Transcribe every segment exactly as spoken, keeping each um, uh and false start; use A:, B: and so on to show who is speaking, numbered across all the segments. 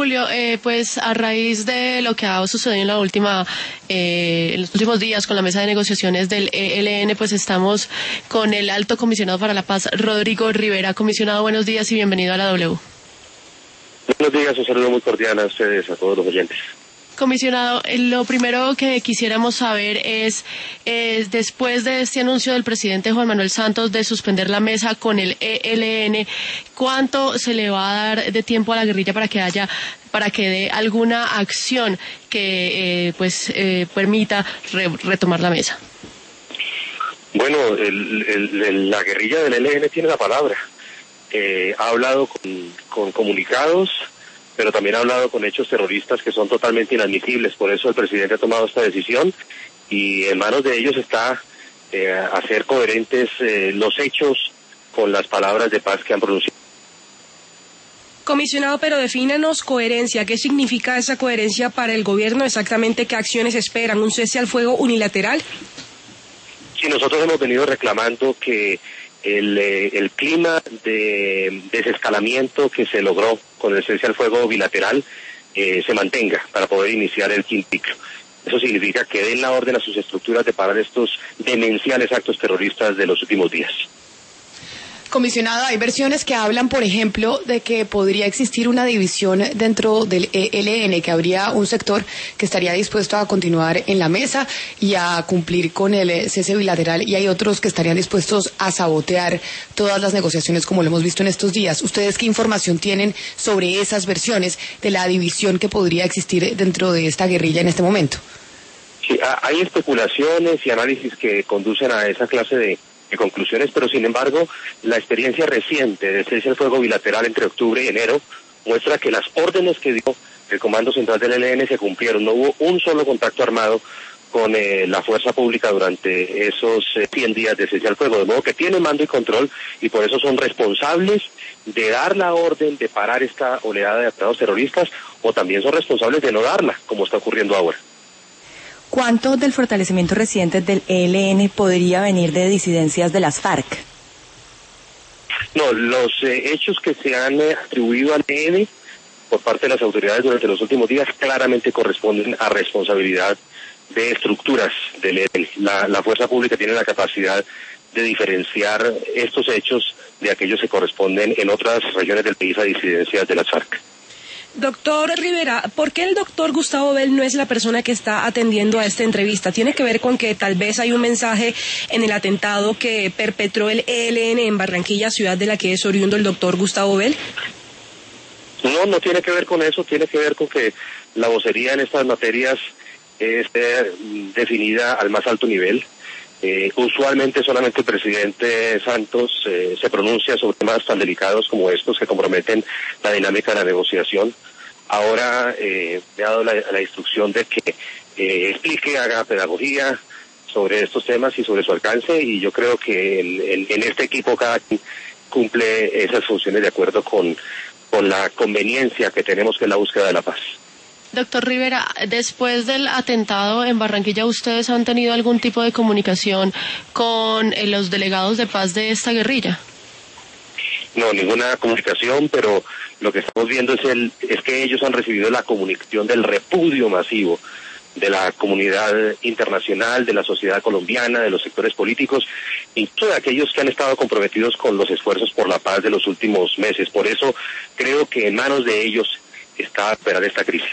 A: Julio, eh, pues a raíz de lo que ha sucedido en la última, eh, en los últimos días con la mesa de negociaciones del E L N, pues estamos con el Alto Comisionado para la Paz, Rodrigo Rivera. Comisionado, buenos días y bienvenido a la W.
B: Buenos días, un saludo muy cordial a ustedes, a todos los oyentes.
A: Comisionado, lo primero que quisiéramos saber es, es, después de este anuncio del presidente Juan Manuel Santos de suspender la mesa con el E L N, ¿cuánto se le va a dar de tiempo a la guerrilla para que haya, para que dé alguna acción que eh, pues eh, permita re, retomar la mesa?
B: Bueno, el, el, el, la guerrilla del E L N tiene la palabra. Eh, ha hablado con, con comunicados, pero también ha hablado con hechos terroristas que son totalmente inadmisibles. Por eso el presidente ha tomado esta decisión y en manos de ellos está eh, hacer coherentes eh, los hechos con las palabras de paz que han pronunciado.
C: Comisionado, pero defínanos coherencia. ¿Qué significa esa coherencia para el gobierno? ¿Exactamente qué acciones esperan? ¿Un cese al fuego unilateral?
B: Sí, nosotros hemos venido reclamando que El, eh, el clima de desescalamiento que se logró con el cese al fuego bilateral eh, se mantenga para poder iniciar el quinto ciclo. Eso significa que den la orden a sus estructuras de parar estos demenciales actos terroristas de los últimos días.
D: Comisionado, hay versiones que hablan, por ejemplo, de que podría existir una división dentro del E L N, que habría un sector que estaría dispuesto a continuar en la mesa y a cumplir con el cese bilateral, y hay otros que estarían dispuestos a sabotear todas las negociaciones, como lo hemos visto en estos días. ¿Ustedes qué información tienen sobre esas versiones de la división que podría existir dentro de esta guerrilla en este momento?
B: Sí, hay especulaciones y análisis que conducen a esa clase de de conclusiones, pero sin embargo la experiencia reciente del cese al fuego bilateral entre octubre y enero muestra que las órdenes que dio el Comando Central del E L N se cumplieron. No hubo un solo contacto armado con eh, la fuerza pública durante esos eh, cien días de cese al fuego, de modo que tienen mando y control y por eso son responsables de dar la orden de parar esta oleada de atentados terroristas, o también son responsables de no darla, como está ocurriendo ahora.
E: ¿Cuánto del fortalecimiento reciente del E L N podría venir de disidencias de las FARC?
B: No, los eh, hechos que se han eh, atribuido al E N por parte de las autoridades durante los últimos días claramente corresponden a responsabilidad de estructuras del E L N. La, la fuerza pública tiene la capacidad de diferenciar estos hechos de aquellos que corresponden en otras regiones del país a disidencias de las FARC.
C: Doctor Rivera, ¿por qué el doctor Gustavo Bell no es la persona que está atendiendo a esta entrevista? ¿Tiene que ver con que tal vez hay un mensaje en el atentado que perpetró el E L N en Barranquilla, ciudad de la que es oriundo el doctor Gustavo Bell?
B: No, no tiene que ver con eso, tiene que ver con que la vocería en estas materias esté definida al más alto nivel. Eh, usualmente solamente el presidente Santos eh, se pronuncia sobre temas tan delicados como estos que comprometen la dinámica de la negociación. Ahora eh, me ha dado la, la instrucción de que eh, explique, haga pedagogía sobre estos temas y sobre su alcance, y yo creo que el, el, en este equipo cada quien cumple esas funciones de acuerdo con, con la conveniencia que tenemos, que es la búsqueda de la paz.
A: Doctor Rivera, después del atentado en Barranquilla, ¿ustedes han tenido algún tipo de comunicación con eh, los delegados de paz de esta guerrilla?
B: No, ninguna comunicación, pero lo que estamos viendo es, el, es que ellos han recibido la comunicación del repudio masivo de la comunidad internacional, de la sociedad colombiana, de los sectores políticos, incluso de aquellos que han estado comprometidos con los esfuerzos por la paz de los últimos meses. Por eso creo que en manos de ellos está esperar esta crisis.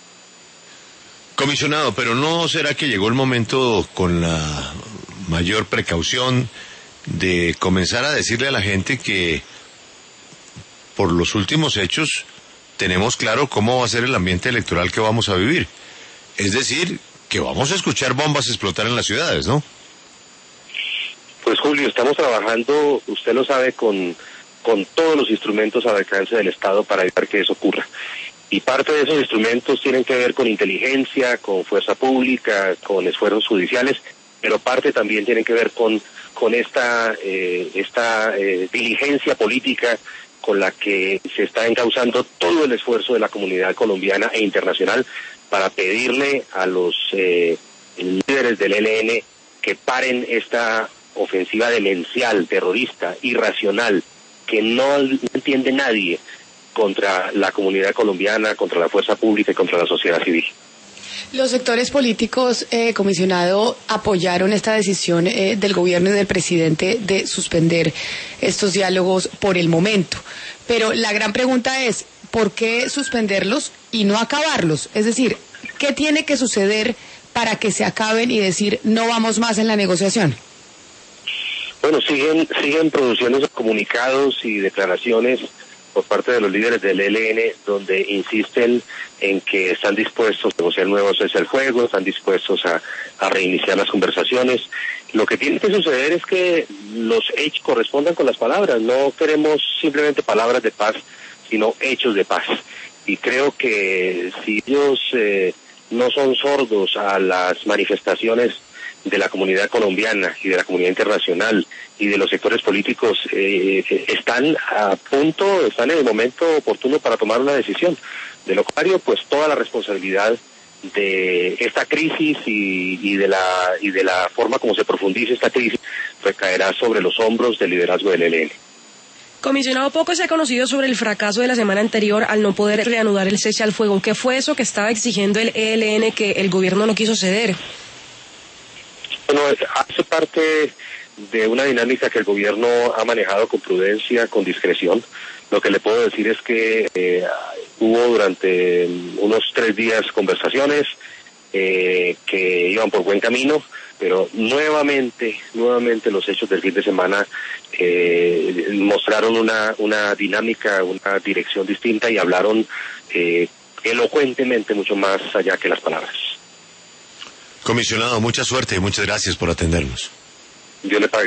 F: Comisionado, pero ¿no será que llegó el momento, con la mayor precaución, de comenzar a decirle a la gente que por los últimos hechos tenemos claro cómo va a ser el ambiente electoral que vamos a vivir? Es decir, que vamos a escuchar bombas explotar en las ciudades, ¿no?
B: Pues Julio, estamos trabajando, usted lo sabe, con, con todos los instrumentos al alcance del Estado para evitar que eso ocurra. Y parte de esos instrumentos tienen que ver con inteligencia, con fuerza pública, con esfuerzos judiciales, pero parte también tienen que ver con, con esta, eh, esta eh, diligencia política con la que se está encauzando todo el esfuerzo de la comunidad colombiana e internacional para pedirle a los eh, líderes del E L N que paren esta ofensiva demencial, terrorista, irracional, que no entiende nadie, contra la comunidad colombiana, contra la fuerza pública y contra la sociedad civil.
D: Los sectores políticos, eh, comisionado, apoyaron esta decisión eh, del gobierno y del presidente de suspender estos diálogos por el momento. Pero la gran pregunta es, ¿por qué suspenderlos y no acabarlos? Es decir, ¿qué tiene que suceder para que se acaben y decir no vamos más en la negociación?
B: Bueno, siguen siguen produciendo comunicados y declaraciones por parte de los líderes del E L N, donde insisten en que están dispuestos a negociar nuevos cese al fuego, están dispuestos a, a reiniciar las conversaciones. Lo que tiene que suceder es que los hechos correspondan con las palabras. No queremos simplemente palabras de paz, sino hechos de paz. Y creo que si ellos eh, no son sordos a las manifestaciones de la comunidad colombiana y de la comunidad internacional y de los sectores políticos, eh, están a punto, están en el momento oportuno para tomar una decisión. De lo contrario, pues toda la responsabilidad de esta crisis y, y de la y de la forma como se profundice esta crisis recaerá sobre los hombros del liderazgo del E L N.
C: Comisionado, poco se ha conocido sobre el fracaso de la semana anterior al no poder reanudar el cese al fuego. ¿Qué fue eso que estaba exigiendo el E L N que el gobierno no quiso ceder?
B: Bueno, hace parte de una dinámica que el gobierno ha manejado con prudencia, con discreción. Lo que le puedo decir es que eh, hubo durante unos tres días conversaciones eh, que iban por buen camino, pero nuevamente, nuevamente los hechos del fin de semana eh, mostraron una, una dinámica, una dirección distinta y hablaron eh, elocuentemente mucho más allá que las palabras.
F: Comisionado, mucha suerte y muchas gracias por atendernos.
B: Dios le pague.